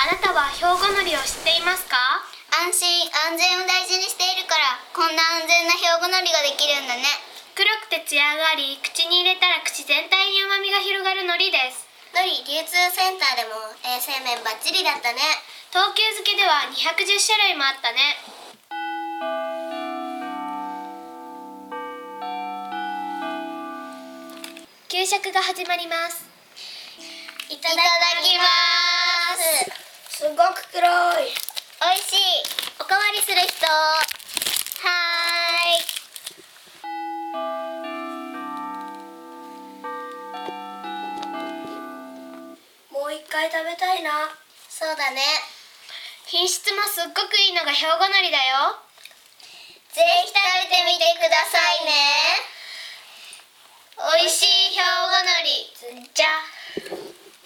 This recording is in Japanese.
あなたは兵庫のりを知っていますか？ 安心安全を大事にしているからこんな安全な兵庫のりができるんだね。 黒くてツヤがあり、口に入れたら口全体に旨味が広がるのりです。 のり流通センターでも衛生面バッチリだったね。 東急漬けでは210種類もあったね。給食が始まります。 いただきます。 すごく黒い。 おいしい。おかわりする人。はーい。 もう一回食べたいな。 そうだね。 品質もすっごくいいのが兵庫のりだよ。 ぜひ食べてみてくださいね。 おいしい兵庫のり。じゃ。